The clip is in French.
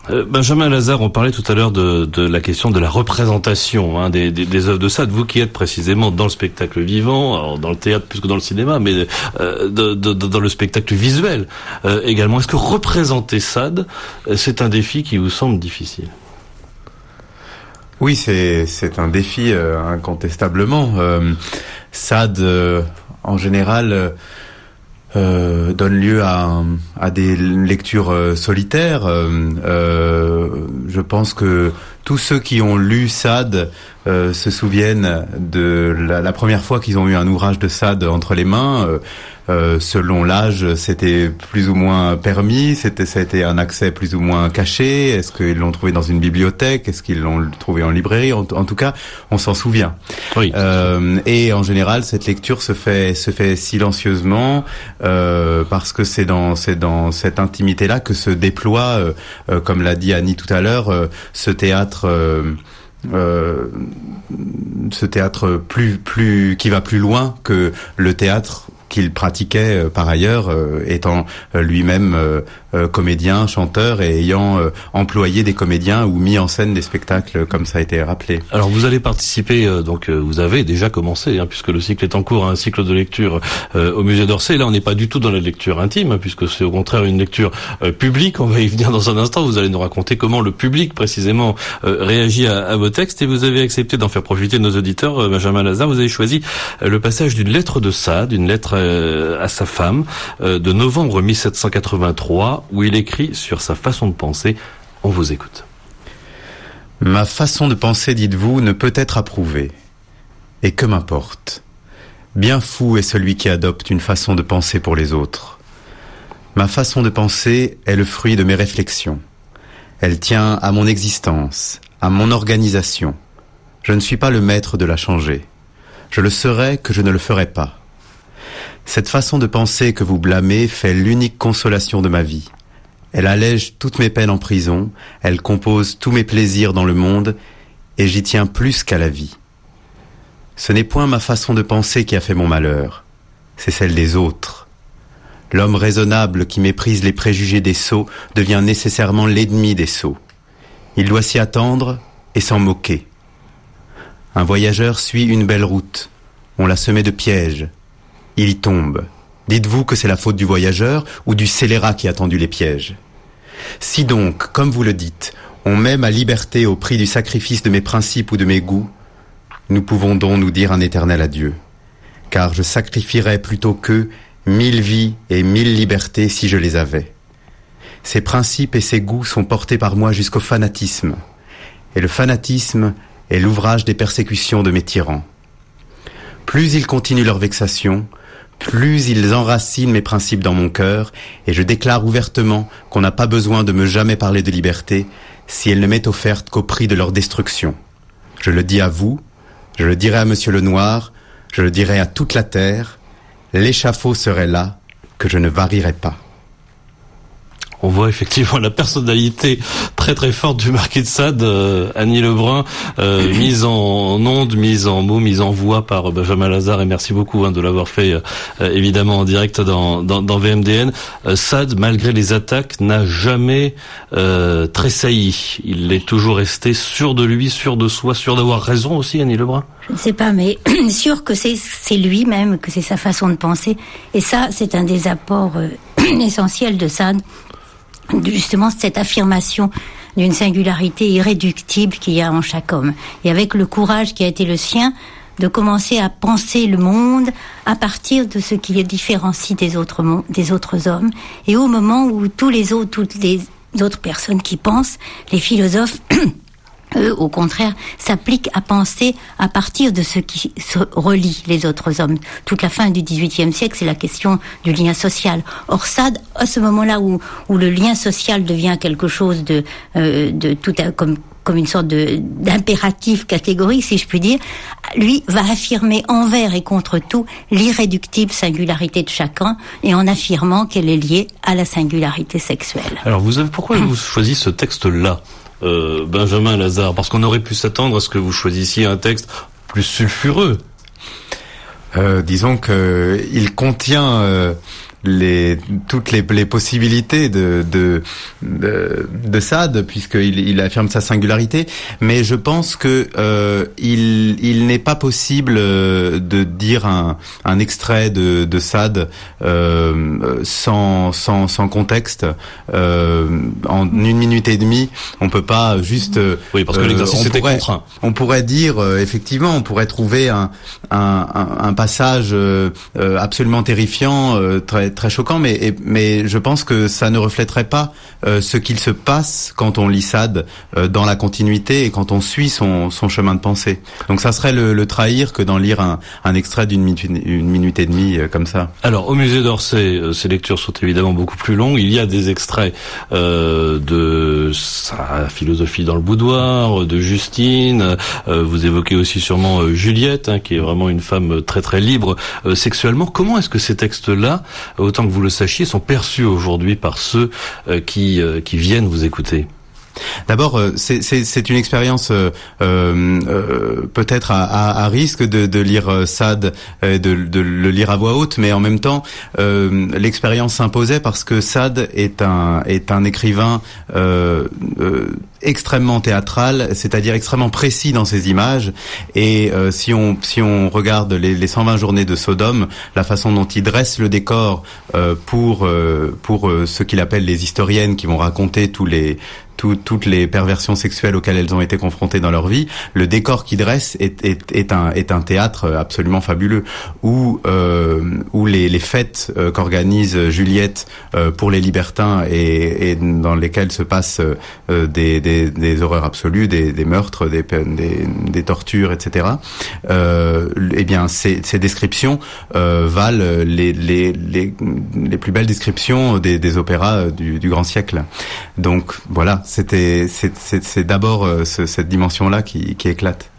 Benjamin Lazare, on parlait tout à l'heure de la question de la représentation des œuvres de Sade. Vous qui êtes précisément dans le spectacle vivant, alors dans le théâtre plus que dans le cinéma, mais dans le spectacle visuel également. Est-ce que représenter Sade, c'est un défi qui vous semble difficile ? Oui, c'est un défi incontestablement. Sade, en général, donne lieu à des lectures solitaires. Je pense que tous ceux qui ont lu Sade se souviennent de la première fois qu'ils ont eu un ouvrage de Sade entre les mains. Selon l'âge, c'était plus ou moins permis, ça a été un accès plus ou moins caché. Est-ce qu'ils l'ont trouvé dans une bibliothèque? Est-ce qu'ils l'ont trouvé en librairie? En tout cas, on s'en souvient. Oui. Et en général, cette lecture se fait silencieusement parce que c'est dans cette intimité-là que se déploie, comme l'a dit Annie tout à l'heure, ce théâtre plus qui va plus loin que le théâtre qu'il pratiquait par ailleurs, étant lui-même comédien, chanteur et ayant employé des comédiens ou mis en scène des spectacles, comme ça a été rappelé. Alors vous allez participer, vous avez déjà commencé, puisque le cycle est en cours, un cycle de lecture au musée d'Orsay. Là, on n'est pas du tout dans la lecture intime, puisque c'est au contraire une lecture publique. On va y venir dans un instant. Vous allez nous raconter comment le public précisément réagit à vos textes, et vous avez accepté d'en faire profiter nos auditeurs. Benjamin Lazare, vous avez choisi le passage d'une lettre de Sade, une lettre à sa femme de novembre 1783, où il écrit sur sa façon de penser. On vous écoute. Ma façon de penser, dites-vous, ne peut être approuvée. Et que m'importe. Bien fou est celui qui adopte une façon de penser pour les autres. Ma façon de penser est le fruit de mes réflexions. Elle tient à mon existence, à mon organisation. Je ne suis pas le maître de la changer. Je le serai que je ne le ferai pas. Cette façon de penser que vous blâmez fait l'unique consolation de ma vie. Elle allège toutes mes peines en prison, elle compose tous mes plaisirs dans le monde, et j'y tiens plus qu'à la vie. Ce n'est point ma façon de penser qui a fait mon malheur, c'est celle des autres. L'homme raisonnable qui méprise les préjugés des sots devient nécessairement l'ennemi des sots. Il doit s'y attendre et s'en moquer. Un voyageur suit une belle route, on l'a semé de pièges. Il y tombe. Dites-vous que c'est la faute du voyageur ou du scélérat qui a tendu les pièges? Si donc, comme vous le dites, on met ma liberté au prix du sacrifice de mes principes ou de mes goûts, nous pouvons donc nous dire un éternel adieu. Car je sacrifierais plutôt qu'eux 1000 vies et 1000 libertés si je les avais. Ces principes et ces goûts sont portés par moi jusqu'au fanatisme. Et le fanatisme est l'ouvrage des persécutions de mes tyrans. Plus ils continuent leur vexation, plus ils enracinent mes principes dans mon cœur, et je déclare ouvertement qu'on n'a pas besoin de me jamais parler de liberté si elle ne m'est offerte qu'au prix de leur destruction. Je le dis à vous, je le dirai à Monsieur Lenoir, je le dirai à toute la terre, l'échafaud serait là, que je ne varierai pas. On voit effectivement la personnalité très très forte du marquis de Sade, Annie Lebrun, mise en ondes, mise en mots, mise en voix par Benjamin Lazare, et merci beaucoup de l'avoir fait évidemment en direct dans VMDN. Sade, malgré les attaques, n'a jamais tressailli. Il est toujours resté sûr de lui, sûr de soi, sûr d'avoir raison aussi, Annie Lebrun. Je ne sais pas, mais sûr que c'est lui-même, que c'est sa façon de penser. Et ça, c'est un des apports essentiels de Sade. Justement, cette affirmation d'une singularité irréductible qu'il y a en chaque homme. Et avec le courage qui a été le sien, de commencer à penser le monde à partir de ce qui le différencie des autres hommes. Et au moment où toutes les autres personnes qui pensent, les philosophes, eux, au contraire, s'appliquent à penser à partir de ce qui se relie les autres hommes. Toute la fin du XVIIIe siècle, c'est la question du lien social. Or, Sade, à ce moment-là où le lien social devient quelque chose comme une sorte d'impératif catégorique, si je puis dire, lui va affirmer envers et contre tout l'irréductible singularité de chacun, et en affirmant qu'elle est liée à la singularité sexuelle. Alors, pourquoi vous choisissez ce texte-là, Benjamin Lazare? Parce qu'on aurait pu s'attendre à ce que vous choisissiez un texte plus sulfureux. Disons que il contient toutes les possibilités de Sade, puisqu'il affirme sa singularité. Mais je pense que il n'est pas possible de dire un extrait de Sade sans contexte. En 1 minute et demie, on peut pas juste. Oui, parce que l'exercice était contraint. On pourrait dire effectivement, on pourrait trouver un passage absolument terrifiant, très choquant, mais je pense que ça ne reflèterait pas ce qu'il se passe quand on lit Sade dans la continuité et quand on suit son chemin de pensée. Donc ça serait le trahir que d'en lire un extrait d'1 minute et demie comme ça. Alors au musée d'Orsay, ces lectures sont évidemment beaucoup plus longues. Il y a des extraits de sa philosophie dans le boudoir, de Justine. Vous évoquez aussi sûrement Juliette, qui est vraiment une femme très très libre sexuellement. Comment est-ce que ces textes-là, autant que vous le sachiez, sont perçus aujourd'hui par ceux qui viennent vous écouter? D'abord, c'est une expérience peut-être à risque de lire Sade, de le lire à voix haute, mais en même temps, l'expérience s'imposait parce que Sade est un écrivain extrêmement théâtral, c'est-à-dire extrêmement précis dans ses images. Et si on regarde les 120 journées de Sodome, la façon dont il dresse le décor pour ce qu'il appelle les historiennes qui vont raconter toutes les perversions sexuelles auxquelles elles ont été confrontées dans leur vie, le décor qu'il dresse est un théâtre absolument fabuleux, où les fêtes qu'organise Juliette pour les libertins et dans lesquelles se passent des horreurs absolues, des meurtres, des tortures, etc. Eh bien, ces descriptions valent les plus belles descriptions des opéras du grand siècle. Donc voilà. C'est d'abord cette dimension-là qui éclate.